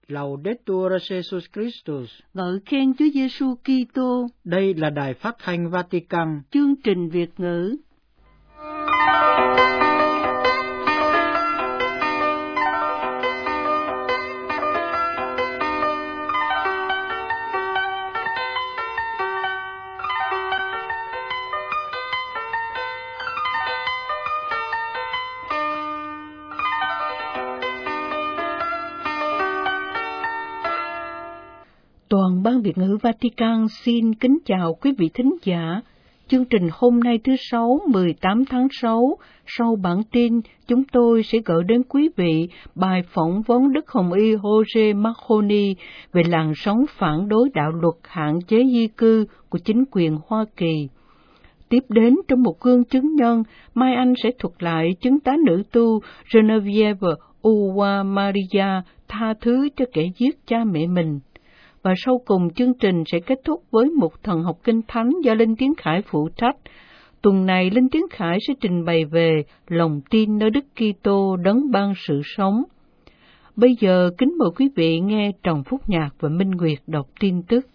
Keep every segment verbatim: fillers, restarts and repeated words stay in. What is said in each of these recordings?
Laudetur Jesus Christus. Ngợi khen Chúa Giêsu Kitô. Đây là đài phát thanh Vatican. Chương trình Việt ngữ. Toàn ban Việt ngữ Vatican xin kính chào quý vị thính giả. Chương trình hôm nay thứ Sáu, mười tám tháng sáu, sau bản tin, chúng tôi sẽ gửi đến quý vị bài phỏng vấn Đức Hồng Y Jose Marconi về làn sóng phản đối đạo luật hạn chế di cư của chính quyền Hoa Kỳ. Tiếp đến trong một gương chứng nhân, Mai Anh sẽ thuật lại chứng tá nữ tu Genevieve Uwa Maria tha thứ cho kẻ giết cha mẹ mình. Và sau cùng chương trình sẽ kết thúc với một thần học kinh thánh do Linh Tiến Khải phụ trách. Tuần này Linh Tiến Khải sẽ trình bày về lòng tin nơi Đức Kitô đấng ban sự sống. Bây giờ kính mời quý vị nghe Trần Phúc Nhạc và Minh Nguyệt đọc tin tức.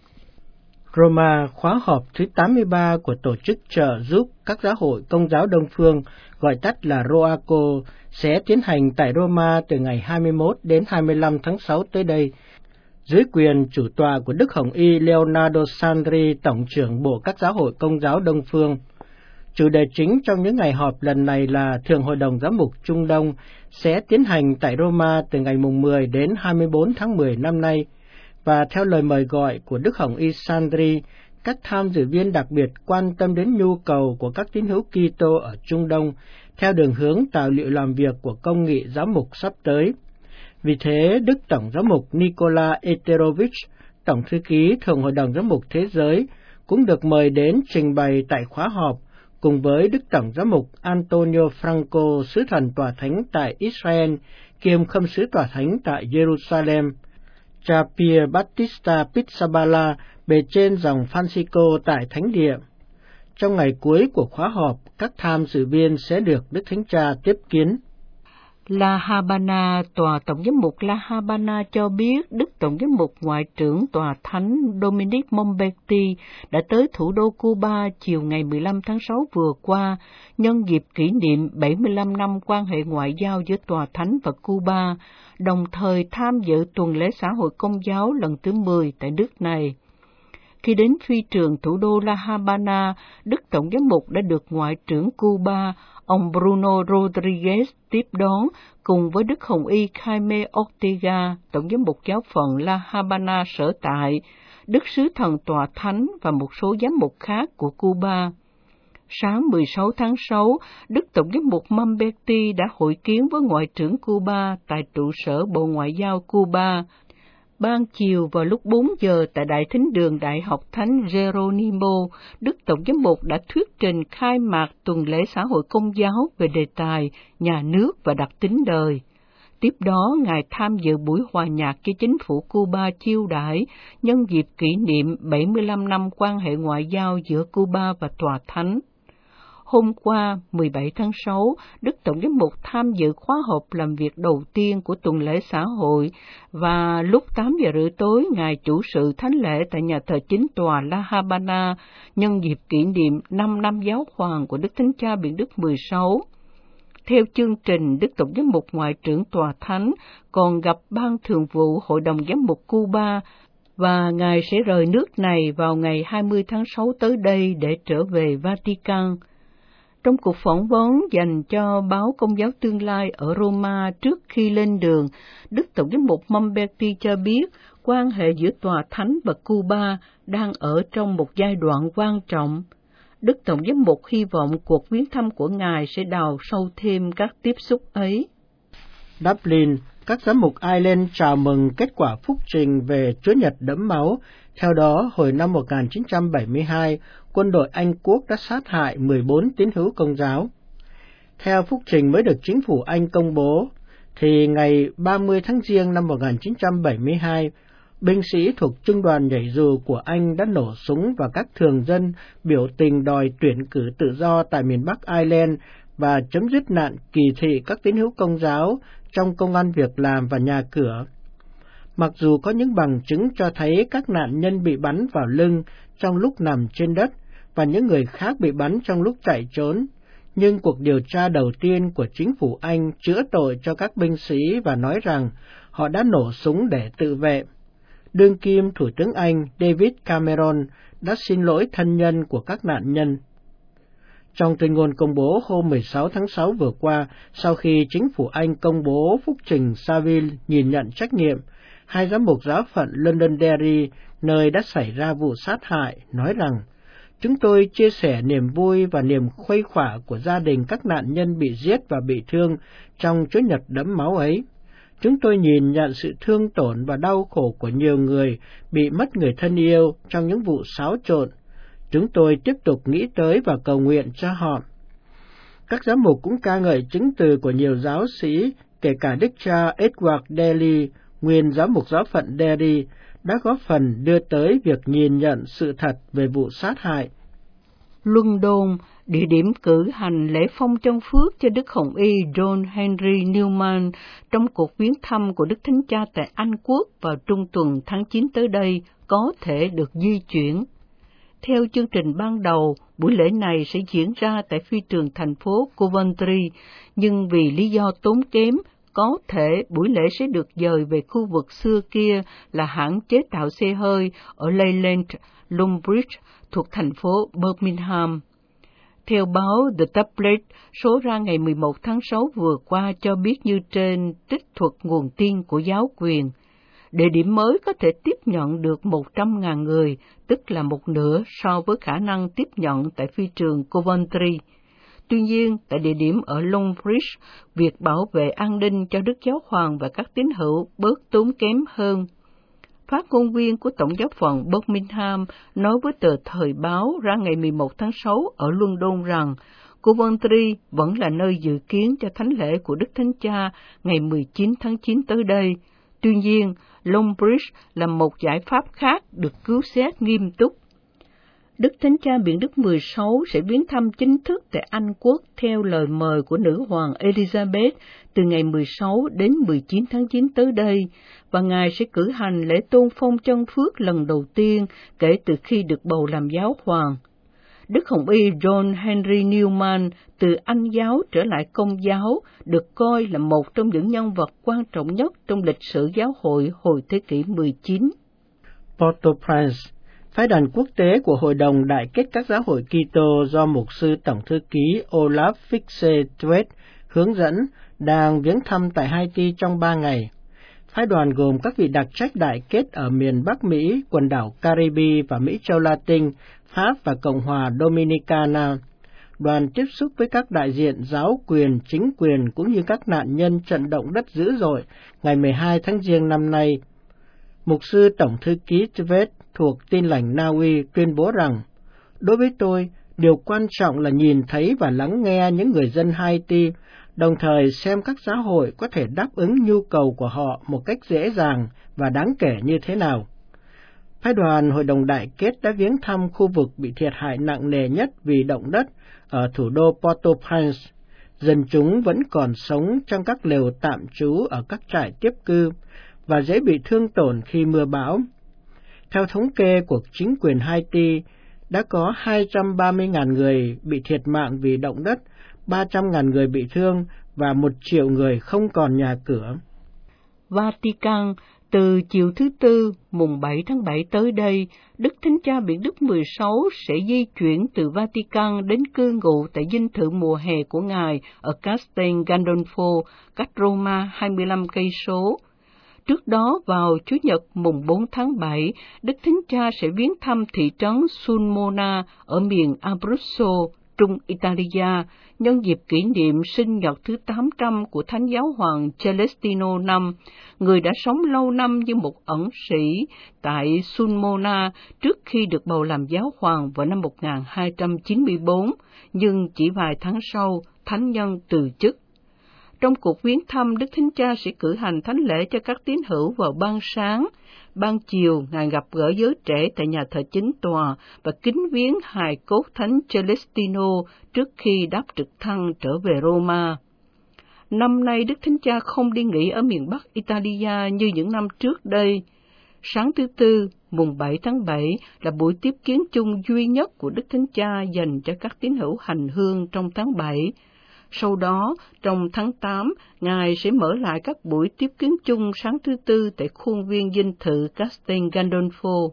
Roma khóa họp thứ tám mươi ba của Tổ chức trợ giúp các giáo hội Công giáo Đông Phương, gọi tắt là ROACO, sẽ tiến hành tại Roma từ ngày hai mươi mốt đến hai mươi lăm tháng sáu tới đây, dưới quyền chủ tọa của Đức Hồng Y Leonardo Sandri, Tổng trưởng Bộ các giáo hội Công giáo Đông Phương. Chủ đề chính trong những ngày họp lần này là Thượng Hội đồng Giám mục Trung Đông sẽ tiến hành tại Roma từ ngày mười đến hai mươi bốn tháng mười năm nay, và theo lời mời gọi của Đức Hồng Y Sandri, các tham dự viên đặc biệt quan tâm đến nhu cầu của các tín hữu Kitô ở Trung Đông theo đường hướng tài liệu làm việc của công nghị giám mục sắp tới. Vì thế, Đức Tổng giám mục Nikola Eterovich, Tổng thư ký Thượng Hội đồng Giám mục Thế giới, cũng được mời đến trình bày tại khóa họp, cùng với Đức Tổng giám mục Antonio Franco, sứ thần tòa thánh tại Israel, kiêm khâm sứ tòa thánh tại Jerusalem, cha Pier Battista Pizzaballa, bề trên dòng Francisco tại Thánh Địa. Trong ngày cuối của khóa họp, các tham dự viên sẽ được Đức Thánh Cha tiếp kiến. La Habana, Tòa Tổng giám mục La Habana cho biết Đức Tổng giám mục Ngoại trưởng Tòa Thánh Dominic Mombetti đã tới thủ đô Cuba chiều ngày mười lăm tháng sáu vừa qua, nhân dịp kỷ niệm bảy mươi lăm năm quan hệ ngoại giao giữa Tòa Thánh và Cuba, đồng thời tham dự tuần lễ xã hội công giáo lần thứ mười tại nước này. Khi đến phi trường thủ đô La Habana, Đức Tổng giám mục đã được Ngoại trưởng Cuba, ông Bruno Rodriguez tiếp đón, cùng với Đức Hồng Y Jaime Ortega, Tổng giám mục giáo phận La Habana sở tại, Đức Sứ Thần Tòa Thánh và một số giám mục khác của Cuba. Sáng mười sáu tháng sáu, Đức Tổng giám mục Mombetti đã hội kiến với Ngoại trưởng Cuba tại trụ sở Bộ Ngoại giao Cuba. Ban chiều vào lúc bốn giờ tại Đại Thính đường Đại học Thánh Geronimo, Đức Tổng giám mục đã thuyết trình khai mạc tuần lễ xã hội công giáo về đề tài nhà nước và đặc tính đời. Tiếp đó, Ngài tham dự buổi hòa nhạc cho chính phủ Cuba chiêu đãi nhân dịp kỷ niệm bảy mươi lăm năm quan hệ ngoại giao giữa Cuba và Tòa Thánh. Hôm qua, mười bảy tháng sáu, Đức Tổng giám mục tham dự khóa họp làm việc đầu tiên của tuần lễ xã hội, và lúc tám giờ rưỡi tối, Ngài chủ sự thánh lễ tại nhà thờ chính tòa La Habana nhân dịp kỷ niệm năm năm giáo hoàng của Đức Thánh Cha Biển Đức mười sáu. Theo chương trình, Đức Tổng giám mục Ngoại trưởng Tòa Thánh còn gặp Ban Thường vụ Hội đồng Giám mục Cuba, và Ngài sẽ rời nước này vào ngày hai mươi tháng sáu tới đây để trở về Vatican. Trong cuộc phỏng vấn dành cho báo Công giáo Tương lai ở Roma trước khi lên đường, Đức Tổng giám mục Mombetti cho biết quan hệ giữa Tòa Thánh và Cuba đang ở trong một giai đoạn quan trọng. Đức Tổng giám mục hy vọng cuộc viếng thăm của Ngài sẽ đào sâu thêm các tiếp xúc ấy. Dublin, các giám mục Ireland chào mừng kết quả phúc trình về Chúa Nhật đẫm máu. Theo đó, hồi năm một nghìn chín trăm bảy mươi hai, quân đội Anh Quốc đã sát hại mười bốn tín hữu Công giáo. Theo phúc trình mới được chính phủ Anh công bố, thì ngày ba mươi tháng Giêng năm một nghìn chín trăm bảy mươi hai, binh sĩ thuộc Trung đoàn nhảy dù của Anh đã nổ súng vào các thường dân biểu tình đòi tuyển cử tự do tại miền Bắc Ireland và chấm dứt nạn kỳ thị các tín hữu Công giáo trong công ăn việc làm và nhà cửa. Mặc dù có những bằng chứng cho thấy các nạn nhân bị bắn vào lưng trong lúc nằm trên đất và những người khác bị bắn trong lúc chạy trốn, nhưng cuộc điều tra đầu tiên của chính phủ Anh chữa tội cho các binh sĩ và nói rằng họ đã nổ súng để tự vệ. Đương kim Thủ tướng Anh David Cameron đã xin lỗi thân nhân của các nạn nhân. Trong tuyên ngôn công bố hôm mười sáu tháng sáu vừa qua, sau khi chính phủ Anh công bố phúc trình Savile nhìn nhận trách nhiệm, hai giám mục giáo phận Londonderry, nơi đã xảy ra vụ sát hại, nói rằng: "Chúng tôi chia sẻ niềm vui và niềm khuây khỏa của gia đình các nạn nhân bị giết và bị thương trong Chúa Nhật đẫm máu ấy. Chúng tôi nhìn nhận sự thương tổn và đau khổ của nhiều người bị mất người thân yêu trong những vụ xáo trộn. Chúng tôi tiếp tục nghĩ tới và cầu nguyện cho họ." Các giám mục cũng ca ngợi chứng từ của nhiều giáo sĩ, kể cả đức cha Edward Daly, nguyên giám mục giáo phận Derry, đã góp phần đưa tới việc nhìn nhận sự thật về vụ sát hại. London, địa điểm cử hành lễ phong chân phước cho Đức Hồng Y John Henry Newman trong cuộc viếng thăm của Đức Thánh Cha tại Anh Quốc vào trung tuần tháng chín tới đây, có thể được di chuyển. Theo chương trình ban đầu, buổi lễ này sẽ diễn ra tại phi trường thành phố Coventry, nhưng vì lý do tốn kém, có thể buổi lễ sẽ được dời về khu vực xưa kia là hãng chế tạo xe hơi ở Leyland, Longbridge, thuộc thành phố Birmingham. Theo báo The Tablet, số ra ngày mười một tháng sáu vừa qua cho biết như trên, trích thuật nguồn tin của giáo quyền. Địa điểm mới có thể tiếp nhận được một trăm nghìn người, tức là một nửa so với khả năng tiếp nhận tại phi trường Coventry. Tuy nhiên, tại địa điểm ở Longbridge, việc bảo vệ an ninh cho Đức Giáo Hoàng và các tín hữu bớt tốn kém hơn. Phát ngôn viên của Tổng giáo phận Birmingham nói với tờ Thời báo ra ngày mười một tháng sáu ở London rằng Coventry vẫn là nơi dự kiến cho thánh lễ của Đức Thánh Cha ngày mười chín tháng chín tới đây. Tuy nhiên, Longbridge là một giải pháp khác được cứu xét nghiêm túc. Đức Thánh Cha Biển Đức mười sáu sẽ viếng thăm chính thức tại Anh Quốc theo lời mời của nữ hoàng Elizabeth từ ngày mười sáu đến mười chín tháng chín tới đây, và Ngài sẽ cử hành lễ tôn phong chân phước lần đầu tiên kể từ khi được bầu làm giáo hoàng. Đức Hồng Y John Henry Newman từ Anh giáo trở lại Công giáo được coi là một trong những nhân vật quan trọng nhất trong lịch sử giáo hội hồi thế kỷ mười chín. Port-au-Prince, phái đoàn quốc tế của Hội đồng Đại kết các giáo hội Kitô do Mục sư Tổng thư ký Olaf Fichte-Tvet hướng dẫn đang viếng thăm tại Haiti trong ba ngày. Phái đoàn gồm các vị đặc trách đại kết ở miền Bắc Mỹ, quần đảo Caribe và Mỹ châu Latin, Pháp và Cộng hòa Dominicana. Đoàn tiếp xúc với các đại diện giáo quyền, chính quyền cũng như các nạn nhân trận động đất dữ dội ngày mười hai tháng Giêng năm nay. Mục sư Tổng thư ký Tvet thuộc Tin lành Na Uy tuyên bố rằng: "Đối với tôi, điều quan trọng là nhìn thấy và lắng nghe những người dân Haiti, đồng thời xem các giáo hội có thể đáp ứng nhu cầu của họ một cách dễ dàng và đáng kể như thế nào." Phái đoàn Hội đồng Đại kết đã viếng thăm khu vực bị thiệt hại nặng nề nhất vì động đất ở thủ đô Port-au-Prince. Dân chúng vẫn còn sống trong các lều tạm trú ở các trại tiếp cư và dễ bị thương tổn khi mưa bão. Theo thống kê của chính quyền Haiti, đã có hai trăm ba mươi nghìn người bị thiệt mạng vì động đất, ba trăm nghìn người bị thương và một triệu người không còn nhà cửa. Vatican, từ chiều thứ Tư, mùng bảy tháng bảy tới đây, Đức Thánh Cha Biển Đức mười sáu sẽ di chuyển từ Vatican đến cư ngụ tại dinh thự mùa hè của Ngài ở Castel Gandolfo, cách Roma hai mươi lăm cây số. Trước đó, vào Chủ nhật mùng bốn tháng bảy, Đức Thánh Cha sẽ viếng thăm thị trấn Sulmona ở miền Abruzzo, Trung Italia, nhân dịp kỷ niệm sinh nhật thứ tám trăm của Thánh Giáo hoàng Celestino đệ nhị, người đã sống lâu năm như một ẩn sĩ tại Sulmona trước khi được bầu làm giáo hoàng vào năm một nghìn hai trăm chín mươi tư, nhưng chỉ vài tháng sau, thánh nhân từ chức. Trong cuộc viếng thăm, Đức Thánh Cha sẽ cử hành thánh lễ cho các tín hữu vào ban sáng. Ban chiều, Ngài gặp gỡ giới trẻ tại nhà thờ chính tòa và kính viếng hài cốt Thánh Celestino trước khi đáp trực thăng trở về Roma. năm nay Đức Thánh Cha không đi nghỉ ở miền Bắc Italia như những năm trước đây. Sáng thứ Tư, mùng bảy tháng bảy là buổi tiếp kiến chung duy nhất của Đức Thánh Cha dành cho các tín hữu hành hương trong tháng bảy. Sau đó, trong tháng tám, Ngài sẽ mở lại các buổi tiếp kiến chung sáng thứ Tư tại khuôn viên dinh thự Castel Gandolfo.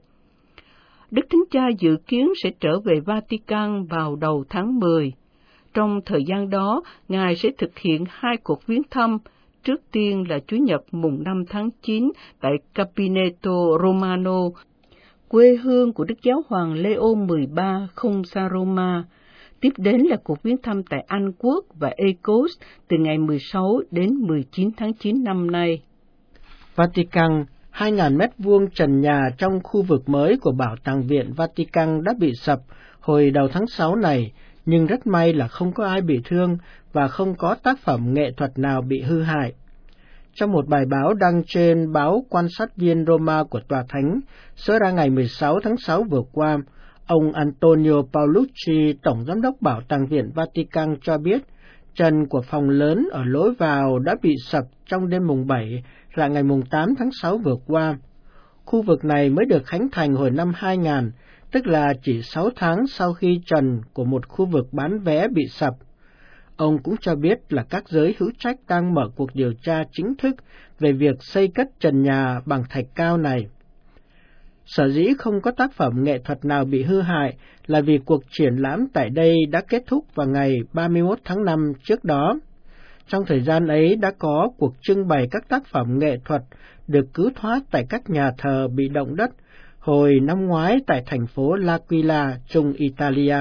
Đức Thánh Cha dự kiến sẽ trở về Vatican vào đầu tháng mười. Trong thời gian đó, Ngài sẽ thực hiện hai cuộc viếng thăm. Trước tiên là Chủ nhật mùng năm tháng chín tại Capineto Romano, quê hương của Đức Giáo hoàng Leo mười ba không xa Roma. Tiếp đến là cuộc viếng thăm tại Anh Quốc và Ecos từ ngày mười sáu đến mười chín tháng chín năm nay. Vatican, hai nghìn mét vuông trần nhà trong khu vực mới của Bảo tàng Viện Vatican đã bị sập hồi đầu tháng sáu này, nhưng rất may là không có ai bị thương và không có tác phẩm nghệ thuật nào bị hư hại. Trong một bài báo đăng trên báo Quan sát viên Roma của Tòa Thánh, số ra ngày mười sáu tháng sáu vừa qua, ông Antonio Paolucci, Tổng Giám đốc Bảo tàng Viện Vatican cho biết, trần của phòng lớn ở lối vào đã bị sập trong đêm mùng bảy là ngày mùng tám tháng sáu vừa qua. Khu vực này mới được khánh thành hồi năm hai nghìn, tức là chỉ sáu tháng sau khi trần của một khu vực bán vé bị sập. Ông cũng cho biết là các giới hữu trách đang mở cuộc điều tra chính thức về việc xây cất trần nhà bằng thạch cao này. Sở dĩ không có tác phẩm nghệ thuật nào bị hư hại là vì cuộc triển lãm tại đây đã kết thúc vào ngày ba mươi mốt tháng năm trước đó. Trong thời gian ấy đã có cuộc trưng bày các tác phẩm nghệ thuật được cứu thoát tại các nhà thờ bị động đất hồi năm ngoái tại thành phố L'Aquila, Trung Italia.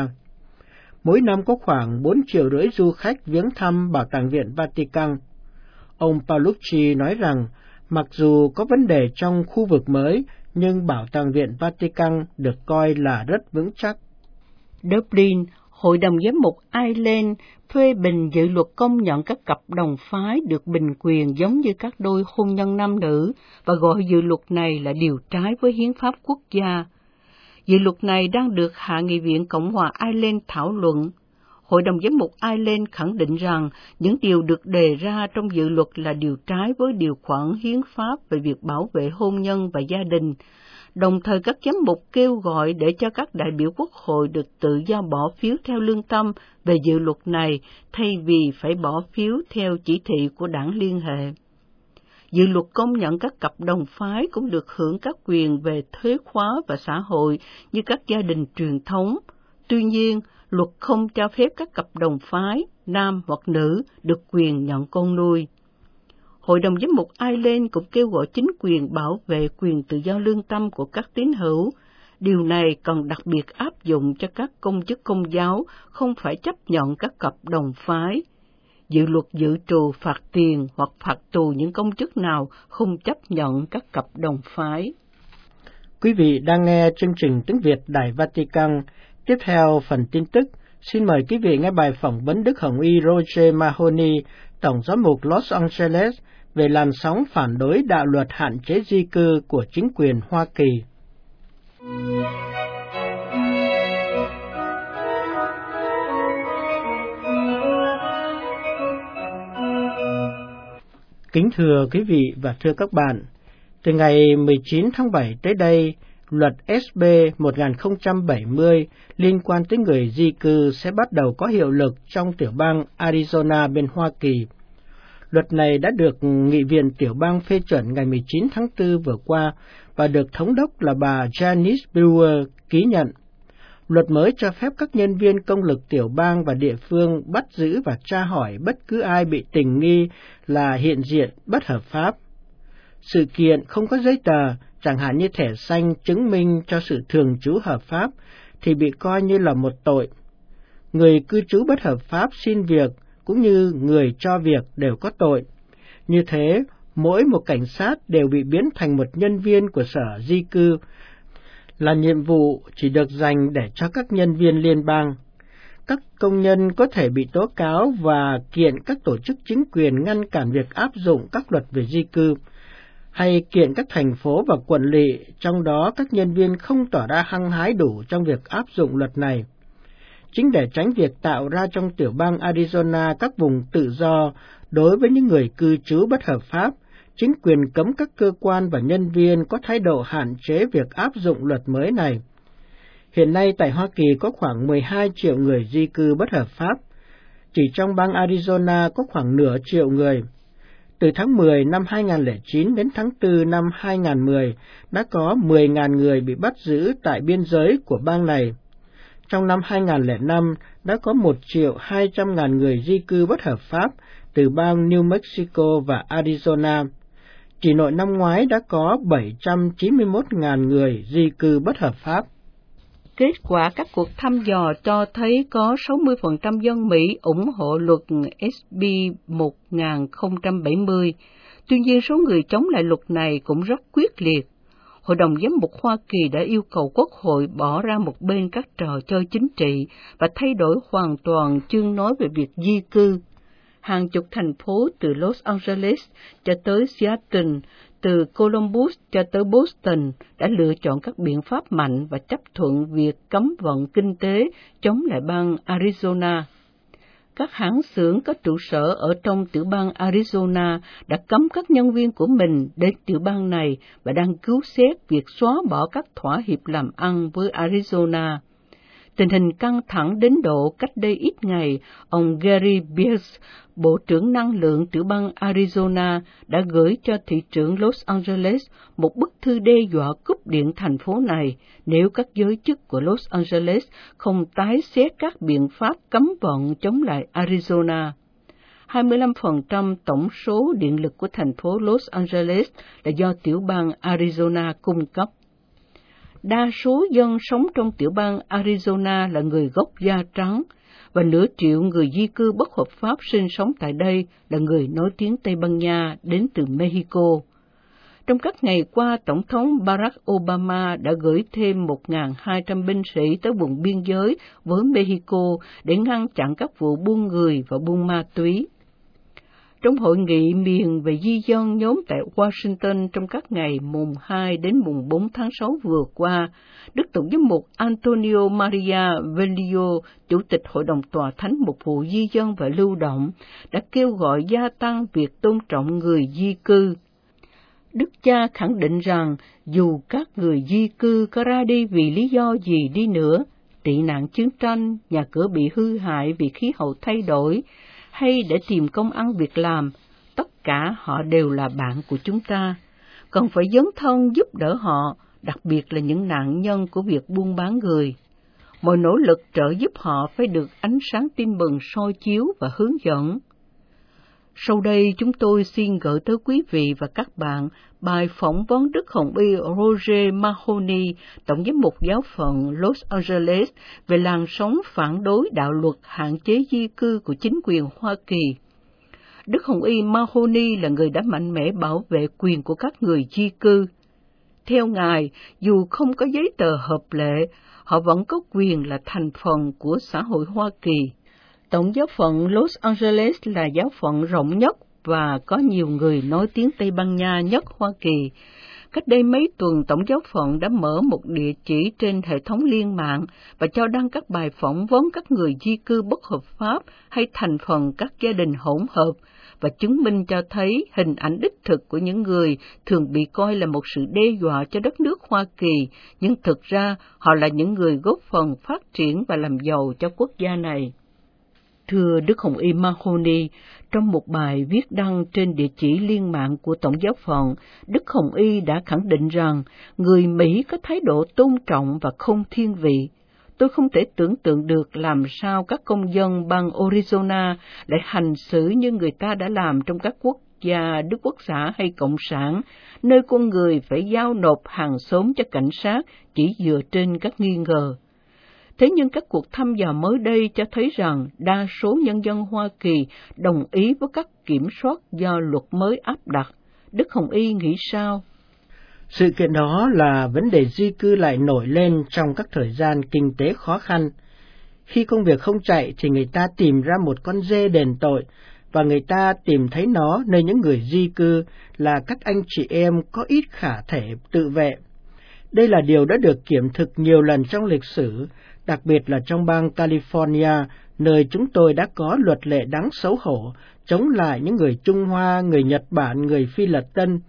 Mỗi năm có khoảng bốn triệu rưỡi du khách viếng thăm Bảo tàng Viện Vatican. Ông Paolucci nói rằng, mặc dù có vấn đề trong khu vực mới, nhưng Bảo tàng Viện Vatican được coi là rất vững chắc. Dublin, Hội đồng Giám mục Ireland phê bình dự luật công nhận các cặp đồng phái được bình quyền giống như các đôi hôn nhân nam nữ và gọi dự luật này là điều trái với hiến pháp quốc gia. Dự luật này đang được Hạ nghị viện Cộng hòa Ireland thảo luận. Hội đồng Giám mục Ireland khẳng định rằng những điều được đề ra trong dự luật là điều trái với điều khoản hiến pháp về việc bảo vệ hôn nhân và gia đình. Đồng thời các giám mục kêu gọi để cho các đại biểu quốc hội được tự do bỏ phiếu theo lương tâm về dự luật này thay vì phải bỏ phiếu theo chỉ thị của đảng liên hệ. Dự luật công nhận các cặp đồng phái cũng được hưởng các quyền về thuế khóa và xã hội như các gia đình truyền thống. Tuy nhiên, luật không cho phép các cặp đồng phái, nam hoặc nữ, được quyền nhận con nuôi. Hội đồng Giám mục Ireland cũng kêu gọi chính quyền bảo vệ quyền tự do lương tâm của các tín hữu. Điều này còn đặc biệt áp dụng cho các công chức công giáo không phải chấp nhận các cặp đồng phái. Dự luật dự trù phạt tiền hoặc phạt tù những công chức nào không chấp nhận các cặp đồng phái. Quý vị đang nghe chương trình tiếng Việt Đài Vatican. Tiếp theo phần tin tức, xin mời quý vị nghe bài phỏng vấn Đức Hồng Y Roger Mahony, Tổng giám mục Los Angeles, về làn sóng phản đối đạo luật hạn chế di cư của chính quyền Hoa Kỳ. Kính thưa quý vị và thưa các bạn, từ ngày mười chín tháng bảy tới đây, luật ét bê một nghìn không trăm bảy mươi liên quan tới người di cư sẽ bắt đầu có hiệu lực trong tiểu bang Arizona bên Hoa Kỳ. Luật này đã được Nghị viện tiểu bang phê chuẩn ngày mười chín tháng tư vừa qua và được thống đốc là bà Janice Brewer ký nhận. Luật mới cho phép các nhân viên công lực tiểu bang và địa phương bắt giữ và tra hỏi bất cứ ai bị tình nghi là hiện diện bất hợp pháp. Sự kiện không có giấy tờ, chẳng hạn như thẻ xanh chứng minh cho sự thường trú hợp pháp, thì bị coi như là một tội. Người cư trú bất hợp pháp xin việc cũng như người cho việc đều có tội. Như thế, mỗi một cảnh sát đều bị biến thành một nhân viên của sở di cư, là nhiệm vụ chỉ được dành để cho các nhân viên liên bang. Các công nhân có thể bị tố cáo và kiện các tổ chức chính quyền ngăn cản việc áp dụng các luật về di cư, hay kiện các thành phố và quận lỵ, trong đó các nhân viên không tỏ ra hăng hái đủ trong việc áp dụng luật này. Chính để tránh việc tạo ra trong tiểu bang Arizona các vùng tự do Đối với những người cư trú bất hợp pháp, chính quyền cấm các cơ quan và nhân viên có thái độ hạn chế việc áp dụng luật mới này. Hiện nay tại Hoa Kỳ có khoảng mười hai triệu người di cư bất hợp pháp. Chỉ trong bang Arizona có khoảng nửa triệu người. Từ tháng mười năm hai nghìn không trăm lẻ chín đến tháng tư năm hai nghìn không trăm mười, đã có mười nghìn người bị bắt giữ tại biên giới của bang này. Trong năm hai nghìn không trăm lẻ năm, đã có một triệu hai trăm nghìn người di cư bất hợp pháp từ bang New Mexico và Arizona. Chỉ nội năm ngoái đã có bảy trăm chín mươi mốt nghìn người di cư bất hợp pháp. Kết quả các cuộc thăm dò cho thấy có sáu mươi phần trăm dân Mỹ ủng hộ luật ét bê một nghìn không trăm bảy mươi. Tuy nhiên, số người chống lại luật này cũng rất quyết liệt. Hội đồng Giám mục Hoa Kỳ đã yêu cầu Quốc hội bỏ ra một bên các trò chơi chính trị và thay đổi hoàn toàn chương nói về việc di cư. Hàng chục thành phố từ Los Angeles cho tới Seattle, từ Columbus cho tới Boston đã lựa chọn các biện pháp mạnh và chấp thuận việc cấm vận kinh tế chống lại bang Arizona. Các hãng xưởng có trụ sở ở trong tiểu bang Arizona đã cấm các nhân viên của mình đến tiểu bang này và đang cứu xét việc xóa bỏ các thỏa hiệp làm ăn với Arizona. Tình hình căng thẳng đến độ cách đây ít ngày, ông Gary Beers, Bộ trưởng Năng lượng tiểu bang Arizona, đã gửi cho thị trưởng Los Angeles một bức thư đe dọa cúp điện thành phố này nếu các giới chức của Los Angeles không tái xét các biện pháp cấm vận chống lại Arizona. hai mươi lăm phần trăm tổng số điện lực của thành phố Los Angeles là do tiểu bang Arizona cung cấp. Đa số dân sống trong tiểu bang Arizona là người gốc da trắng, và nửa triệu người di cư bất hợp pháp sinh sống tại đây là người nói tiếng Tây Ban Nha đến từ Mexico. Trong các ngày qua, Tổng thống Barack Obama đã gửi thêm một nghìn hai trăm binh sĩ tới vùng biên giới với Mexico để ngăn chặn các vụ buôn người và buôn ma túy. Trong hội nghị miền về di dân nhóm tại Washington trong các ngày mùng hai đến mùng bốn tháng sáu vừa qua, Đức Tổng giám mục Antonio Maria Velio, Chủ tịch Hội đồng Tòa Thánh Mục vụ Di dân và Lưu động, đã kêu gọi gia tăng việc tôn trọng người di cư. Đức cha khẳng định rằng dù các người di cư có ra đi vì lý do gì đi nữa, tị nạn chiến tranh, nhà cửa bị hư hại vì khí hậu thay đổi, hay để tìm công ăn việc làm, tất cả họ đều là bạn của chúng ta, cần phải dấn thân giúp đỡ họ, đặc biệt là những nạn nhân của việc buôn bán người. Mọi nỗ lực trợ giúp họ phải được ánh sáng tin mừng soi chiếu và hướng dẫn. Sau đây chúng tôi xin gửi tới quý vị và các bạn bài phỏng vấn Đức Hồng Y Roger Mahoney, Tổng giám mục giáo phận Los Angeles, về làn sóng phản đối đạo luật hạn chế di cư của chính quyền Hoa Kỳ. Đức Hồng Y Mahoney là người đã mạnh mẽ bảo vệ quyền của các người di cư. Theo Ngài, dù không có giấy tờ hợp lệ, họ vẫn có quyền là thành phần của xã hội Hoa Kỳ. Tổng giáo phận Los Angeles là giáo phận rộng nhất và có nhiều người nói tiếng Tây Ban Nha nhất Hoa Kỳ. Cách đây mấy tuần, Tổng giáo phận đã mở một địa chỉ trên hệ thống liên mạng và cho đăng các bài phỏng vấn các người di cư bất hợp pháp hay thành phần các gia đình hỗn hợp, và chứng minh cho thấy hình ảnh đích thực của những người thường bị coi là một sự đe dọa cho đất nước Hoa Kỳ, nhưng thực ra họ là những người góp phần phát triển và làm giàu cho quốc gia này. Thưa Đức Hồng Y Mahoney, trong một bài viết đăng trên địa chỉ liên mạng của Tổng giáo phận, Đức Hồng Y đã khẳng định rằng người Mỹ có thái độ tôn trọng và không thiên vị. Tôi không thể tưởng tượng được làm sao các công dân bang Arizona lại hành xử như người ta đã làm trong các quốc gia Đức Quốc xã hay Cộng sản, nơi con người phải giao nộp hàng xóm cho cảnh sát chỉ dựa trên các nghi ngờ. Thế nhưng các cuộc thăm dò mới đây cho thấy rằng đa số nhân dân Hoa Kỳ đồng ý với các kiểm soát do luật mới áp đặt. Đức Hồng Y nghĩ sao? Sự kiện đó là vấn đề di cư lại nổi lên trong các thời gian kinh tế khó khăn. Khi công việc không chạy thì người ta tìm ra một con dê đền tội, và người ta tìm thấy nó nơi những người di cư là các anh chị em có ít khả thể tự vệ. Đây là điều đã được kiểm thực nhiều lần trong lịch sử, đặc biệt là trong bang California, nơi chúng tôi đã có luật lệ đáng xấu hổ chống lại những người Trung Hoa, người Nhật Bản, người Phi Lật Tân.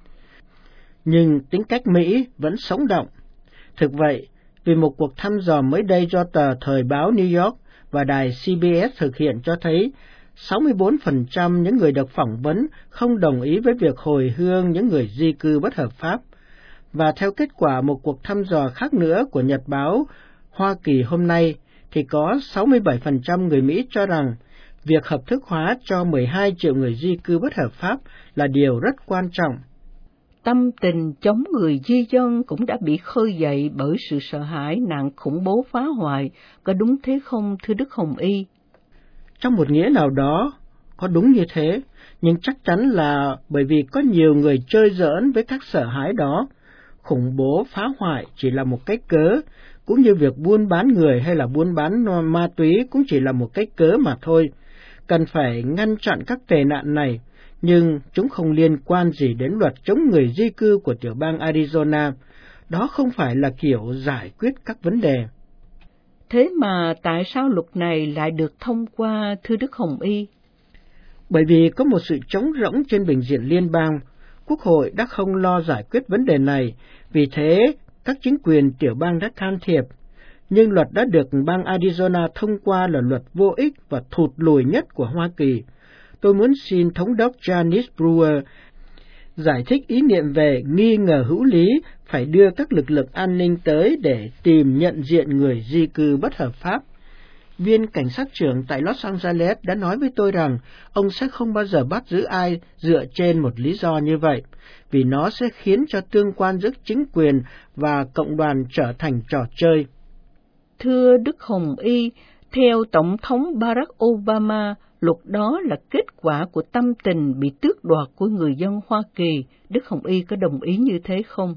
Nhưng tính cách Mỹ vẫn sống động. Thực vậy, vì một cuộc thăm dò mới đây do tờ Thời báo New York và đài xê bê ét thực hiện cho thấy sáu mươi bốn phần trăm những người được phỏng vấn không đồng ý với việc hồi hương những người di cư bất hợp pháp. Và theo kết quả một cuộc thăm dò khác nữa của Nhật báo Hoa Kỳ hôm nay, thì có sáu mươi bảy phần trăm người Mỹ cho rằng việc hợp thức hóa cho mười hai triệu người di cư bất hợp pháp là điều rất quan trọng. Tâm tình chống người di dân cũng đã bị khơi dậy bởi sự sợ hãi nạn khủng bố phá hoại, có đúng thế không, thưa Đức Hồng Y? Trong một nghĩa nào đó, có đúng như thế, nhưng chắc chắn là bởi vì có nhiều người chơi giỡn với các sợ hãi đó. Khủng bố phá hoại chỉ là một cái cớ, cũng như việc buôn bán người hay là buôn bán ma túy cũng chỉ là một cái cớ mà thôi. Cần phải ngăn chặn các tệ nạn này, nhưng chúng không liên quan gì đến luật chống người di cư của tiểu bang Arizona. Đó không phải là kiểu giải quyết các vấn đề. Thế mà tại sao luật này lại được thông qua, thưa Đức Hồng Y? Bởi vì có một sự trống rỗng trên bình diện liên bang, Quốc hội đã không lo giải quyết vấn đề này, vì thế các chính quyền tiểu bang đã can thiệp. Nhưng luật đã được bang Arizona thông qua là luật vô ích và thụt lùi nhất của Hoa Kỳ. Tôi muốn xin Thống đốc Janice Brewer giải thích ý niệm về nghi ngờ hữu lý phải đưa các lực lượng an ninh tới để tìm nhận diện người di cư bất hợp pháp. Viên cảnh sát trưởng tại Los Angeles đã nói với tôi rằng ông sẽ không bao giờ bắt giữ ai dựa trên một lý do như vậy, vì nó sẽ khiến cho tương quan giữa chính quyền và cộng đoàn trở thành trò chơi. Thưa Đức Hồng Y, theo Tổng thống Barack Obama, luật đó là kết quả của tâm tình bị tước đoạt của người dân Hoa Kỳ. Đức Hồng Y có đồng ý như thế không?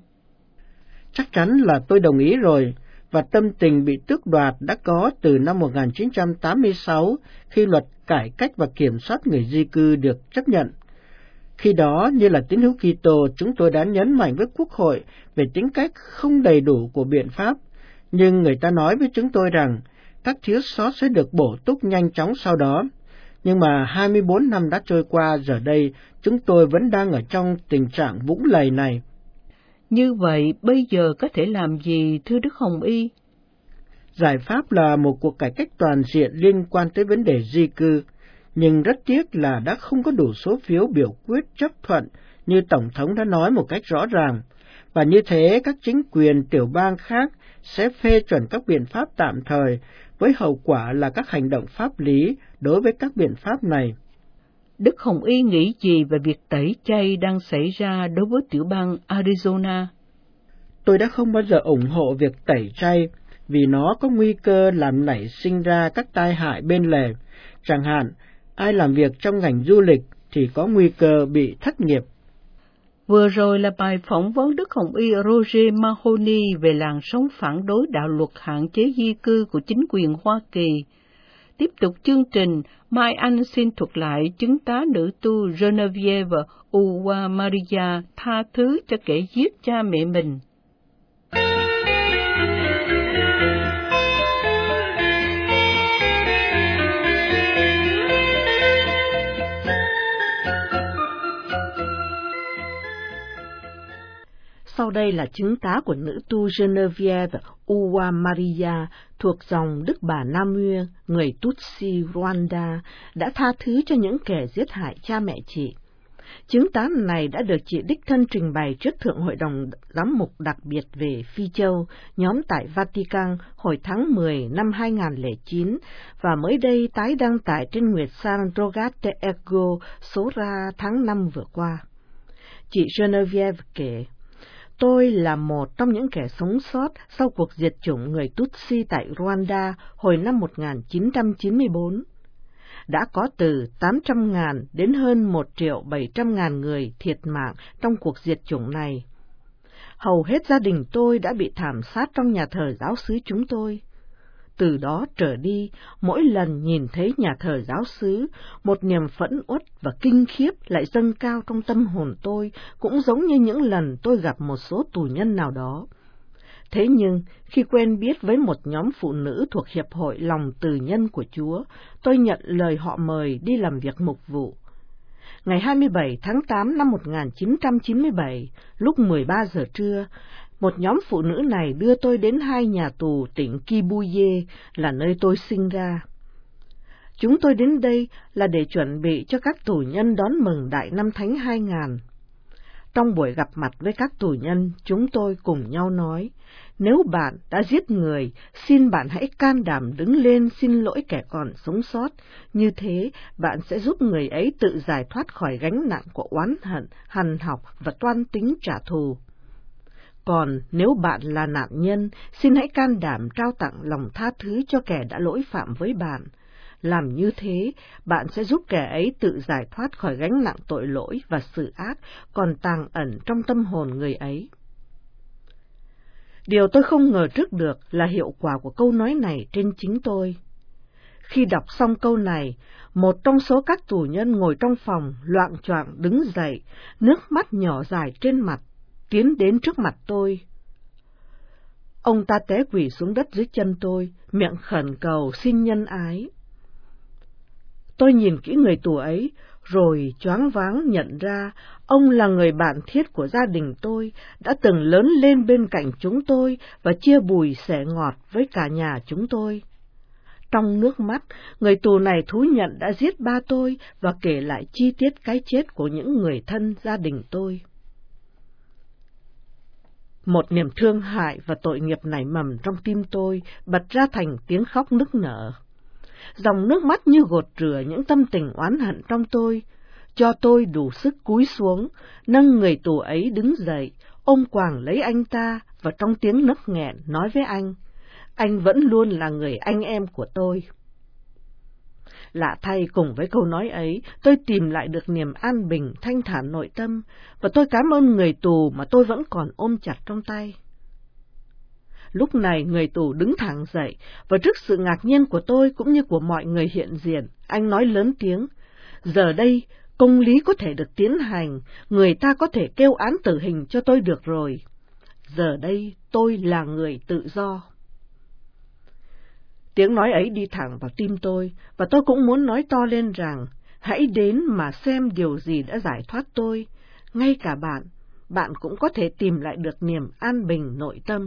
Chắc chắn là tôi đồng ý rồi, và tâm tình bị tước đoạt đã có từ năm một nghìn chín trăm tám mươi sáu, khi luật cải cách và kiểm soát người di cư được chấp nhận. Khi đó, như là tín hữu Kitô, chúng tôi đã nhấn mạnh với Quốc hội về tính cách không đầy đủ của biện pháp, nhưng người ta nói với chúng tôi rằng các thiếu sót sẽ được bổ túc nhanh chóng sau đó. Nhưng mà hai mươi bốn năm đã trôi qua, giờ đây chúng tôi vẫn đang ở trong tình trạng vũng lầy này. Như vậy, bây giờ có thể làm gì, thưa Đức Hồng Y? Giải pháp là một cuộc cải cách toàn diện liên quan tới vấn đề di cư, nhưng rất tiếc là đã không có đủ số phiếu biểu quyết chấp thuận như Tổng thống đã nói một cách rõ ràng, và như thế các chính quyền tiểu bang khác sẽ phê chuẩn các biện pháp tạm thời, với hậu quả là các hành động pháp lý đối với các biện pháp này. Đức Hồng Y nghĩ gì về việc tẩy chay đang xảy ra đối với tiểu bang Arizona? Tôi đã không bao giờ ủng hộ việc tẩy chay, vì nó có nguy cơ làm nảy sinh ra các tai hại bên lề. Chẳng hạn, ai làm việc trong ngành du lịch thì có nguy cơ bị thất nghiệp. Vừa rồi là bài phỏng vấn Đức Hồng Y Roger Mahoney về làn sóng phản đối đạo luật hạn chế di cư của chính quyền Hoa Kỳ. Tiếp tục chương trình, Mai Anh xin thuật lại chứng tá nữ tu Genevieve Uwa Maria tha thứ cho kẻ giết cha mẹ mình. Sau đây là chứng tá của nữ tu Genevieve Uwa Maria thuộc dòng Đức Bà Nam Nguyên, người Tutsi Rwanda, đã tha thứ cho những kẻ giết hại cha mẹ chị. Chứng tá này đã được chị đích thân trình bày trước Thượng Hội đồng Giám mục đặc biệt về Phi Châu, nhóm tại Vatican hồi tháng mười năm hai nghìn không trăm lẻ chín, và mới đây tái đăng tải trên Nguyệt San Drogate Ego số ra tháng năm vừa qua. Chị Genevieve kể: Tôi là một trong những kẻ sống sót sau cuộc diệt chủng người Tutsi tại Rwanda hồi năm một nghìn chín trăm chín mươi tư. Đã có từ tám trăm nghìn đến hơn một triệu bảy trăm ngàn người thiệt mạng trong cuộc diệt chủng này. Hầu hết gia đình tôi đã bị thảm sát trong nhà thờ giáo xứ chúng tôi. Từ đó trở đi, mỗi lần nhìn thấy nhà thờ giáo xứ, một niềm phẫn uất và kinh khiếp lại dâng cao trong tâm hồn tôi, cũng giống như những lần tôi gặp một số tù nhân nào đó. Thế nhưng, khi quen biết với một nhóm phụ nữ thuộc Hiệp hội Lòng Từ Nhân của Chúa, tôi nhận lời họ mời đi làm việc mục vụ. Ngày hai mươi bảy tháng tám năm một nghìn chín trăm chín mươi bảy, lúc mười ba giờ trưa, một nhóm phụ nữ này đưa tôi đến hai nhà tù tỉnh Kibuye, là nơi tôi sinh ra. Chúng tôi đến đây là để chuẩn bị cho các tù nhân đón mừng Đại Năm Thánh hai nghìn. Trong buổi gặp mặt với các tù nhân, chúng tôi cùng nhau nói, nếu bạn đã giết người, xin bạn hãy can đảm đứng lên xin lỗi kẻ còn sống sót, như thế bạn sẽ giúp người ấy tự giải thoát khỏi gánh nặng của oán hận, hằn học và toan tính trả thù. Còn nếu bạn là nạn nhân, xin hãy can đảm trao tặng lòng tha thứ cho kẻ đã lỗi phạm với bạn. Làm như thế, bạn sẽ giúp kẻ ấy tự giải thoát khỏi gánh nặng tội lỗi và sự ác còn tàng ẩn trong tâm hồn người ấy. Điều tôi không ngờ trước được là hiệu quả của câu nói này trên chính tôi. Khi đọc xong câu này, một trong số các tù nhân ngồi trong phòng loạng choạng đứng dậy, nước mắt nhỏ dài trên mặt, tiến đến trước mặt tôi. Ông ta té quỳ xuống đất dưới chân tôi, miệng khẩn cầu xin nhân ái. Tôi nhìn kỹ người tù ấy, rồi choáng váng nhận ra ông là người bạn thiết của gia đình tôi, đã từng lớn lên bên cạnh chúng tôi và chia bùi sẻ ngọt với cả nhà chúng tôi. Trong nước mắt, người tù này thú nhận đã giết ba tôi và kể lại chi tiết cái chết của những người thân gia đình tôi. Một niềm thương hại và tội nghiệp nảy mầm trong tim tôi, bật ra thành tiếng khóc nức nở. Dòng nước mắt như gột rửa những tâm tình oán hận trong tôi, cho tôi đủ sức cúi xuống, nâng người tù ấy đứng dậy, ôm quàng lấy anh ta và trong tiếng nấc nghẹn nói với anh, anh vẫn luôn là người anh em của tôi. Lạ thay, cùng với câu nói ấy, tôi tìm lại được niềm an bình thanh thản nội tâm, và tôi cảm ơn người tù mà tôi vẫn còn ôm chặt trong tay. Lúc này người tù đứng thẳng dậy, và trước sự ngạc nhiên của tôi cũng như của mọi người hiện diện, anh nói lớn tiếng, giờ đây, công lý có thể được tiến hành, người ta có thể kêu án tử hình cho tôi được rồi. Giờ đây, tôi là người tự do. Tiếng nói ấy đi thẳng vào tim tôi, và tôi cũng muốn nói to lên rằng, hãy đến mà xem điều gì đã giải thoát tôi, ngay cả bạn, bạn cũng có thể tìm lại được niềm an bình nội tâm.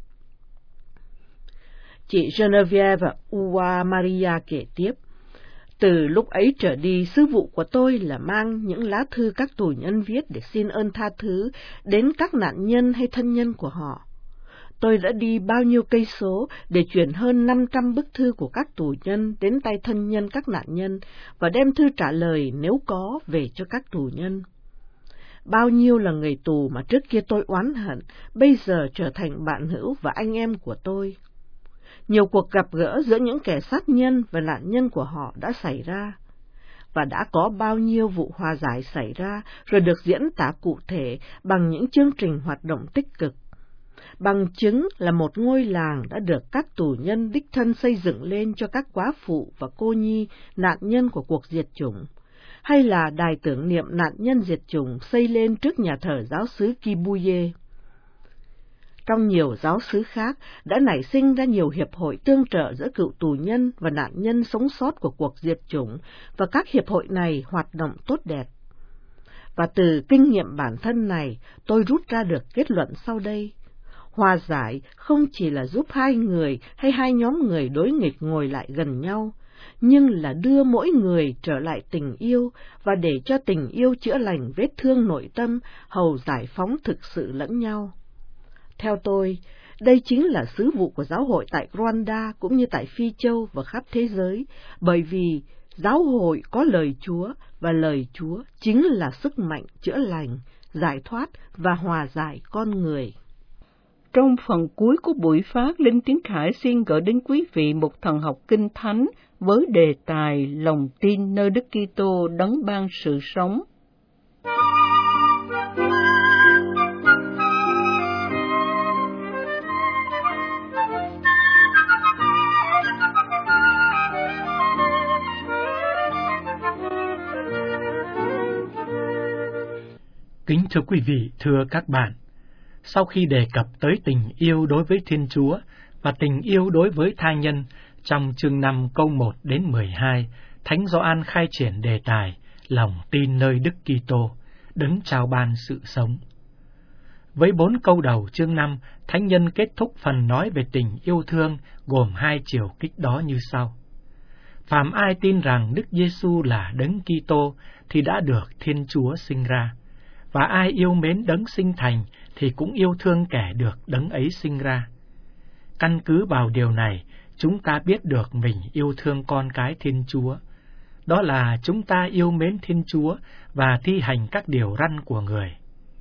Chị Genevieve Uwa Maria kể tiếp, từ lúc ấy trở đi, sứ vụ của tôi là mang những lá thư các tù nhân viết để xin ơn tha thứ đến các nạn nhân hay thân nhân của họ. Tôi đã đi bao nhiêu cây số để chuyển hơn năm trăm bức thư của các tù nhân đến tay thân nhân các nạn nhân và đem thư trả lời nếu có về cho các tù nhân. Bao nhiêu là người tù mà trước kia tôi oán hận, bây giờ trở thành bạn hữu và anh em của tôi. Nhiều cuộc gặp gỡ giữa những kẻ sát nhân và nạn nhân của họ đã xảy ra, và đã có bao nhiêu vụ hòa giải xảy ra rồi được diễn tả cụ thể bằng những chương trình hoạt động tích cực. Bằng chứng là một ngôi làng đã được các tù nhân đích thân xây dựng lên cho các quá phụ và cô nhi nạn nhân của cuộc diệt chủng, hay là đài tưởng niệm nạn nhân diệt chủng xây lên trước nhà thờ giáo xứ Kibuye. Trong nhiều giáo xứ khác đã nảy sinh ra nhiều hiệp hội tương trợ giữa cựu tù nhân và nạn nhân sống sót của cuộc diệt chủng, và các hiệp hội này hoạt động tốt đẹp. Và từ kinh nghiệm bản thân này, tôi rút ra được kết luận sau đây. Hòa giải không chỉ là giúp hai người hay hai nhóm người đối nghịch ngồi lại gần nhau, nhưng là đưa mỗi người trở lại tình yêu và để cho tình yêu chữa lành vết thương nội tâm, hầu giải phóng thực sự lẫn nhau. Theo tôi, đây chính là sứ vụ của giáo hội tại Rwanda cũng như tại Phi Châu và khắp thế giới, bởi vì giáo hội có lời Chúa và lời Chúa chính là sức mạnh chữa lành, giải thoát và hòa giải con người. Trong phần cuối của buổi phát, Linh Tiến Khải xin gửi đến quý vị một thần học kinh thánh với đề tài lòng tin nơi Đức Kitô đấng ban sự sống. Kính thưa quý vị, thưa các bạn, sau khi đề cập tới tình yêu đối với Thiên Chúa và tình yêu đối với tha nhân, trong chương năm câu một đến mười hai, Thánh Gioan khai triển đề tài lòng tin nơi Đức Kitô, đấng trao ban sự sống. Với bốn câu đầu chương năm, thánh nhân kết thúc phần nói về tình yêu thương gồm hai chiều kích đó như sau. Phàm ai tin rằng Đức Giêsu là đấng Kitô thì đã được Thiên Chúa sinh ra, và ai yêu mến đấng sinh thành thì cũng yêu thương kẻ được đấng ấy sinh ra. Căn cứ vào điều này, chúng ta biết được mình yêu thương con cái Thiên Chúa. Đó là chúng ta yêu mến Thiên Chúa và thi hành các điều răn của Người.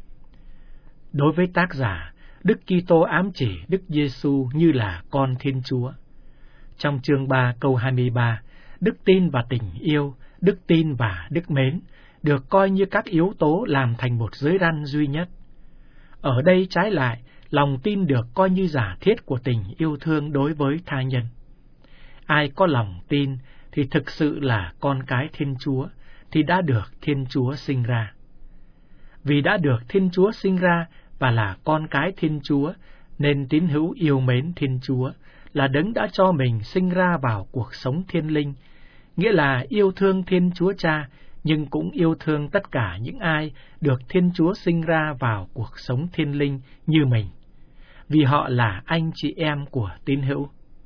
Đối với tác giả, Đức Kitô ám chỉ Đức Giêsu như là con Thiên Chúa. Trong chương ba câu hai mươi ba, đức tin và tình yêu, đức tin và đức mến được coi như các yếu tố làm thành một giới răn duy nhất. Ở đây trái lại, lòng tin được coi như giả thiết của tình yêu thương đối với tha nhân. Ai có lòng tin thì thực sự là con cái Thiên Chúa, thì đã được Thiên Chúa sinh ra. Vì đã được Thiên Chúa sinh ra và là con cái Thiên Chúa, nên tín hữu yêu mến Thiên Chúa, là đấng đã cho mình sinh ra vào cuộc sống thiên linh, nghĩa là yêu thương Thiên Chúa Cha, nhưng cũng yêu thương tất cả những ai được Thiên Chúa sinh ra vào cuộc sống thiên linh như mình, vì họ là anh chị em của tín hữu.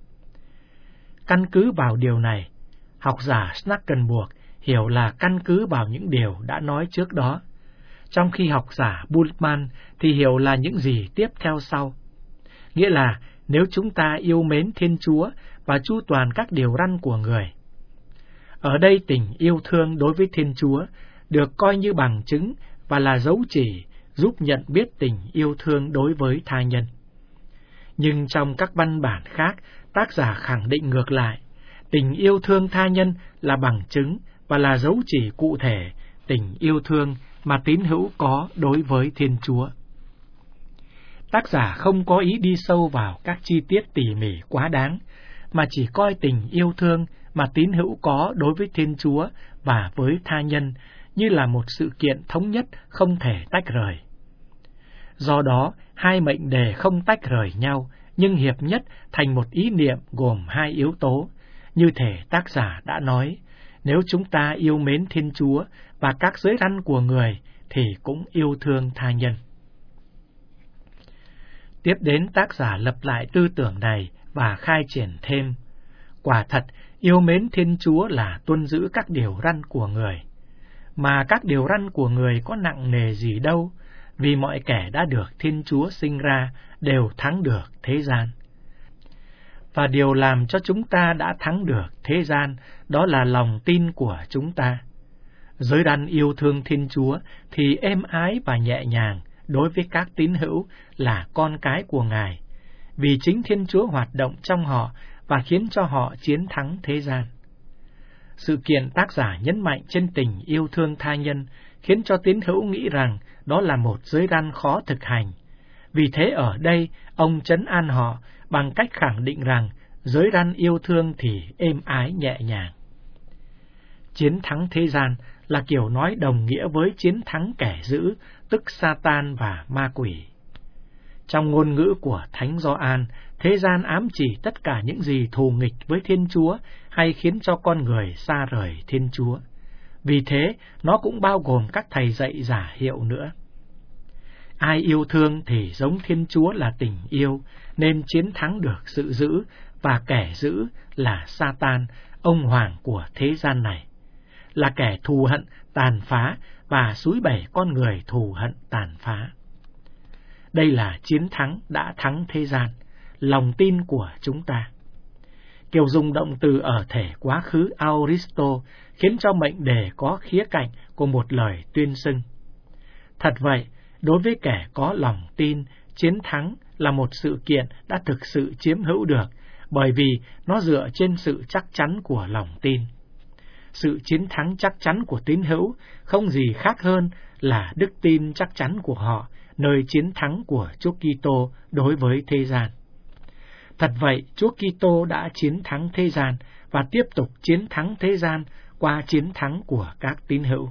Căn cứ vào điều này, học giả Snackenburg hiểu là căn cứ vào những điều đã nói trước đó, trong khi học giả Bultmann thì hiểu là những gì tiếp theo sau. Nghĩa là nếu chúng ta yêu mến Thiên Chúa và chu toàn các điều răn của Người. Ở đây tình yêu thương đối với Thiên Chúa được coi như bằng chứng và là dấu chỉ giúp nhận biết tình yêu thương đối với tha nhân. Nhưng trong các văn bản khác, tác giả khẳng định ngược lại, tình yêu thương tha nhân là bằng chứng và là dấu chỉ cụ thể tình yêu thương mà tín hữu có đối với Thiên Chúa. Tác giả không có ý đi sâu vào các chi tiết tỉ mỉ quá đáng, mà chỉ coi tình yêu thương mà tín hữu có đối với Thiên Chúa và với tha nhân như là một sự kiện thống nhất không thể tách rời. Do đó, hai mệnh đề không tách rời nhau, nhưng hiệp nhất thành một ý niệm gồm hai yếu tố. Như thể tác giả đã nói, nếu chúng ta yêu mến Thiên Chúa và các giới răn của Người, thì cũng yêu thương tha nhân. Tiếp đến, tác giả lập lại tư tưởng này và khai triển thêm. Quả thật, yêu mến Thiên Chúa là tuân giữ các điều răn của Người. Mà các điều răn của Người có nặng nề gì đâu, vì mọi kẻ đã được Thiên Chúa sinh ra đều thắng được thế gian. Và điều làm cho chúng ta đã thắng được thế gian, đó là lòng tin của chúng ta. Giới răn yêu thương Thiên Chúa thì êm ái và nhẹ nhàng đối với các tín hữu là con cái của Ngài, vì chính Thiên Chúa hoạt động trong họ và khiến cho họ chiến thắng thế gian. Sự kiện tác giả nhấn mạnh trên tình yêu thương tha nhân khiến cho tín hữu nghĩ rằng đó là một giới răn khó thực hành. Vì thế ở đây, ông trấn an họ bằng cách khẳng định rằng giới răn yêu thương thì êm ái nhẹ nhàng. Chiến thắng thế gian là kiểu nói đồng nghĩa với chiến thắng kẻ dữ, tức Satan và ma quỷ. Trong ngôn ngữ của Thánh Gioan, thế gian ám chỉ tất cả những gì thù nghịch với Thiên Chúa hay khiến cho con người xa rời Thiên Chúa. Vì thế, nó cũng bao gồm các thầy dạy giả hiệu nữa. Ai yêu thương thì giống Thiên Chúa là tình yêu, nên chiến thắng được sự dữ, và kẻ dữ là Satan, ông hoàng của thế gian này, là kẻ thù hận, tàn phá và xúi bẩy con người thù hận tàn phá. Đây là chiến thắng đã thắng thế gian, lòng tin của chúng ta. Kiểu dùng động từ ở thể quá khứ aoristo khiến cho mệnh đề có khía cạnh của một lời tuyên xưng. Thật vậy, đối với kẻ có lòng tin, chiến thắng là một sự kiện đã thực sự chiếm hữu được, bởi vì nó dựa trên sự chắc chắn của lòng tin. Sự chiến thắng chắc chắn của tín hữu không gì khác hơn là đức tin chắc chắn của họ nơi chiến thắng của Chúa Kitô đối với thế gian. Thật vậy, Chúa Kitô đã chiến thắng thế gian và tiếp tục chiến thắng thế gian qua chiến thắng của các tín hữu.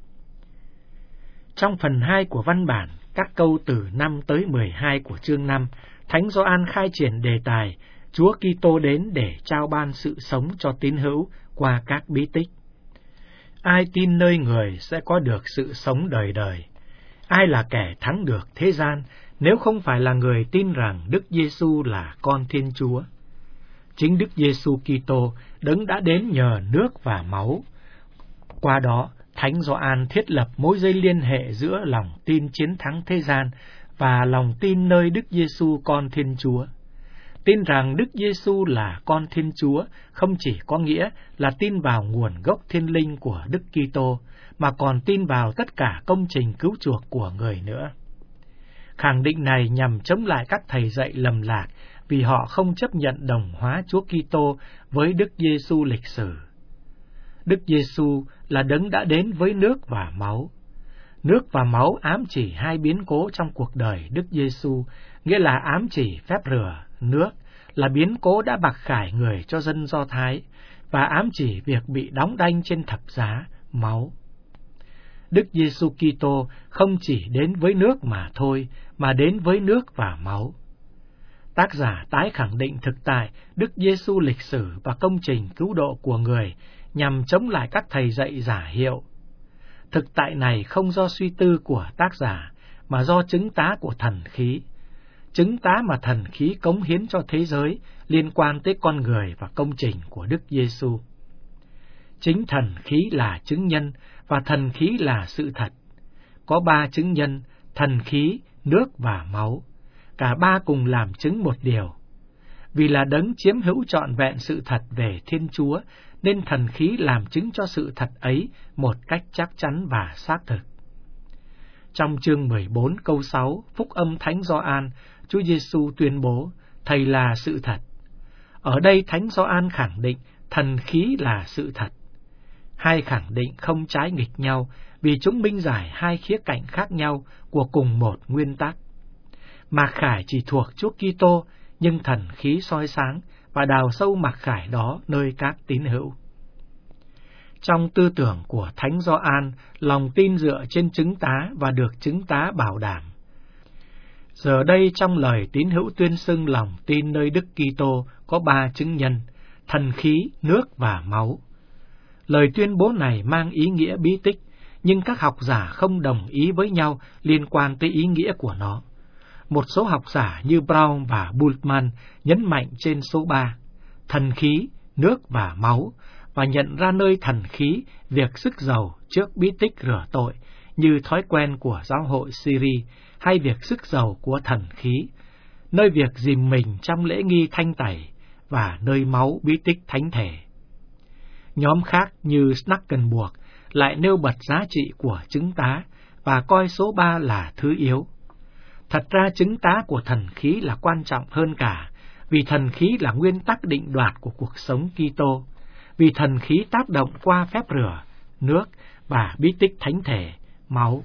Trong phần hai của văn bản, các câu từ năm tới mười hai của chương năm, Thánh Gioan khai triển đề tài Chúa Kitô đến để trao ban sự sống cho tín hữu qua các bí tích. ai tin nơi người sẽ có được sự sống đời đời. Ai là kẻ thắng được thế gian nếu không phải là người tin rằng Đức Giêsu là con Thiên Chúa? Chính Đức Giêsu Kitô đấng đã đến nhờ nước và máu. Qua đó, Thánh Gioan thiết lập mối dây liên hệ giữa lòng tin chiến thắng thế gian và lòng tin nơi Đức Giêsu con Thiên Chúa. Tin rằng Đức Giêsu là con Thiên Chúa không chỉ có nghĩa là tin vào nguồn gốc thiên linh của Đức Kitô, mà còn tin vào tất cả công trình cứu chuộc của người nữa. Khẳng định này nhằm chống lại các thầy dạy lầm lạc vì họ không chấp nhận đồng hóa Chúa Kitô với Đức Giêsu lịch sử. Đức Giêsu là đấng đã đến với nước và máu. Nước và máu ám chỉ hai biến cố trong cuộc đời Đức Giêsu, nghĩa là ám chỉ phép rửa nước là biến cố đã bạc khải người cho dân Do Thái, và ám chỉ việc bị đóng đanh trên thập giá, máu. Đức Giêsu Kitô không chỉ đến với nước mà thôi, mà đến với nước và máu. Tác giả tái khẳng định thực tại Đức Giêsu lịch sử và công trình cứu độ của người nhằm chống lại các thầy dạy giả hiệu. Thực tại này không do suy tư của tác giả, mà do chứng tá của thần khí. Chứng tá mà thần khí cống hiến cho thế giới liên quan tới con người và công trình của Đức Giêsu. Chính thần khí là chứng nhân và thần khí là sự thật. Có ba chứng nhân, thần khí, nước và máu. Cả ba cùng làm chứng một điều. Vì là đấng chiếm hữu trọn vẹn sự thật về Thiên Chúa, nên thần khí làm chứng cho sự thật ấy một cách chắc chắn và xác thực. Trong chương mười bốn câu sáu, Phúc âm Thánh Gioan, Chúa Giêsu tuyên bố, Thầy là sự thật. Ở đây Thánh Gioan khẳng định thần khí là sự thật. Hai khẳng định không trái nghịch nhau vì chúng minh giải hai khía cạnh khác nhau của cùng một nguyên tắc. Mặc khải chỉ thuộc Chúa Kitô, nhưng thần khí soi sáng và đào sâu mặc khải đó nơi các tín hữu. Trong tư tưởng của Thánh Gioan, lòng tin dựa trên chứng tá và được chứng tá bảo đảm. Giờ đây trong lời tín hữu tuyên xưng lòng tin nơi Đức Kitô có ba chứng nhân, thần khí, nước và máu. Lời tuyên bố này mang ý nghĩa bí tích, nhưng các học giả không đồng ý với nhau liên quan tới ý nghĩa của nó. Một số học giả như Brown và Bultmann nhấn mạnh trên số ba, thần khí, nước và máu, và nhận ra nơi thần khí việc sức dầu trước bí tích rửa tội như thói quen của giáo hội Syria, hay việc sức dầu của thần khí, nơi việc dìm mình trong lễ nghi thanh tẩy và nơi máu bí tích thánh thể. Nhóm khác như Snackenburg lại nêu bật giá trị của chứng tá và coi số ba là thứ yếu. Thật ra chứng tá của thần khí là quan trọng hơn cả, vì thần khí là nguyên tắc định đoạt của cuộc sống Kitô, vì thần khí tác động qua phép rửa, nước và bí tích thánh thể, máu.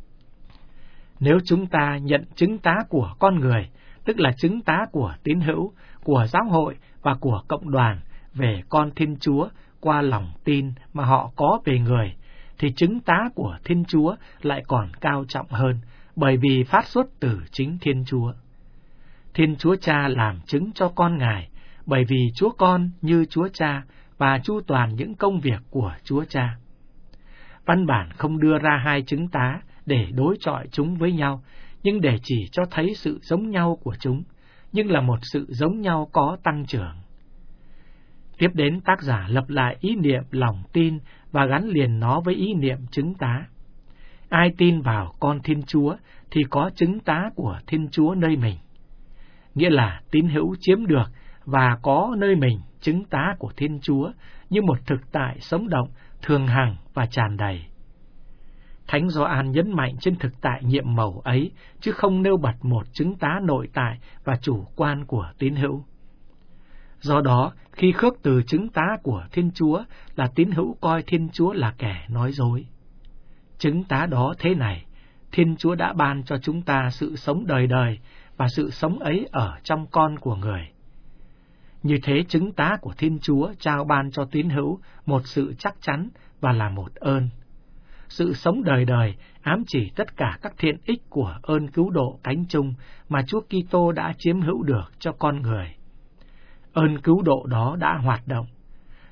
Nếu chúng ta nhận chứng tá của con người, tức là chứng tá của tín hữu, của giáo hội và của cộng đoàn về con Thiên Chúa qua lòng tin mà họ có về người, thì chứng tá của Thiên Chúa lại còn cao trọng hơn, bởi vì phát xuất từ chính Thiên Chúa. Thiên Chúa Cha làm chứng cho con Ngài, bởi vì Chúa Con như Chúa Cha và chu toàn những công việc của Chúa Cha. Văn bản không đưa ra hai chứng tá để đối chọi chúng với nhau, nhưng để chỉ cho thấy sự giống nhau của chúng, nhưng là một sự giống nhau có tăng trưởng. Tiếp đến tác giả lập lại ý niệm lòng tin và gắn liền nó với ý niệm chứng tá. Ai tin vào con Thiên Chúa thì có chứng tá của Thiên Chúa nơi mình. Nghĩa là tín hữu chiếm được và có nơi mình chứng tá của Thiên Chúa như một thực tại sống động, thường hằng và tràn đầy. Thánh Gioan nhấn mạnh trên thực tại nhiệm màu ấy, chứ không nêu bật một chứng tá nội tại và chủ quan của tín hữu. Do đó, khi khước từ chứng tá của Thiên Chúa là tín hữu coi Thiên Chúa là kẻ nói dối. Chứng tá đó thế này, Thiên Chúa đã ban cho chúng ta sự sống đời đời, và sự sống ấy ở trong con của người. Như thế chứng tá của Thiên Chúa trao ban cho tín hữu một sự chắc chắn và là một ơn. Sự sống đời đời ám chỉ tất cả các thiện ích của ơn cứu độ cánh chung mà Chúa Kitô đã chiếm hữu được cho con người. Ơn cứu độ đó đã hoạt động.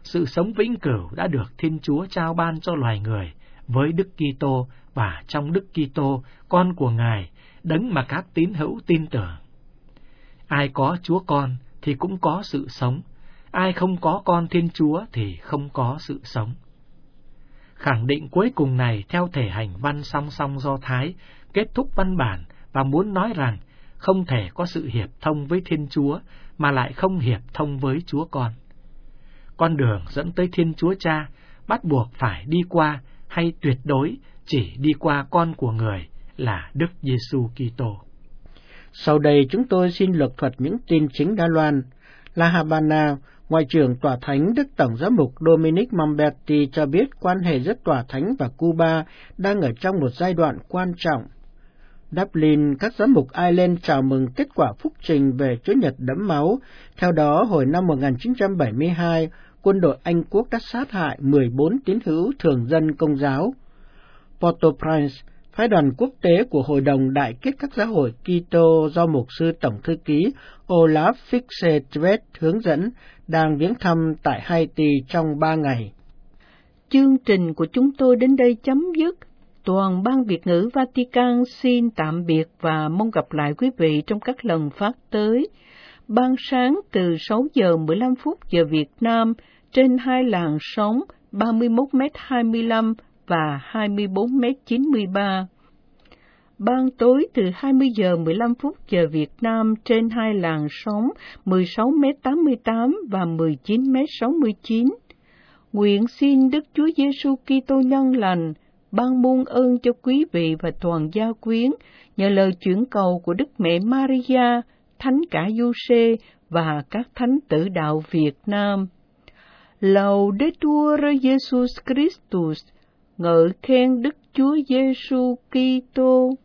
sự sống vĩnh cửu đã được Thiên Chúa trao ban cho loài người với Đức Kitô và trong Đức Kitô, con của Ngài, đấng mà các tín hữu tin tưởng. Ai có Chúa Con thì cũng có sự sống, ai không có con Thiên Chúa thì không có sự sống. Khẳng định cuối cùng này theo thể hành văn song song Do Thái kết thúc văn bản và muốn nói rằng không thể có sự hiệp thông với Thiên Chúa mà lại không hiệp thông với Chúa Con. Con đường dẫn tới Thiên Chúa Cha bắt buộc phải đi qua hay tuyệt đối chỉ đi qua con của người là Đức Giêsu Kitô. Sau đây chúng tôi xin lược thuật những tin chính Đài Loan. La Habana, Ngoại trưởng Tòa Thánh Đức Tổng giám mục Dominic Momberti cho biết quan hệ giữa Tòa Thánh và Cuba đang ở trong một giai đoạn quan trọng. Dublin, các giám mục Ireland chào mừng kết quả phúc trình về Chúa Nhật đẫm máu. Theo đó, hồi năm một nghìn chín trăm bảy mươi hai, quân đội Anh Quốc đã sát hại mười bốn tín hữu thường dân Công giáo. Port-au-Prince, phái đoàn quốc tế của Hội đồng Đại kết các giáo hội Kitô do Mục sư Tổng thư ký Olaf Fitzgerald hướng dẫn đang viếng thăm tại Haiti trong ba ngày. Chương trình của chúng tôi đến đây chấm dứt. Toàn ban Việt ngữ Vatican xin tạm biệt và mong gặp lại quý vị trong các lần phát tới. Ban sáng từ sáu giờ mười lăm phút giờ Việt Nam trên hai làn sóng ba mươi mốt mét hai mươi lăm và hai mươi bốn mét chín mươi ba. Ban tối từ hai mươi giờ mười lăm phút giờ Việt Nam trên hai làn sóng mười sáu mét tám mươi tám và mười chín mét sáu mươi chín. Nguyện xin Đức Chúa Giêsu Kitô nhân lành ban muôn ơn cho quý vị và toàn gia quyến nhờ lời chuyển cầu của Đức Mẹ Maria, Thánh Cả Giuse và các thánh tử đạo Việt Nam. Laudetur Jesus Christus, ngợi khen Đức Chúa Giêsu Kitô.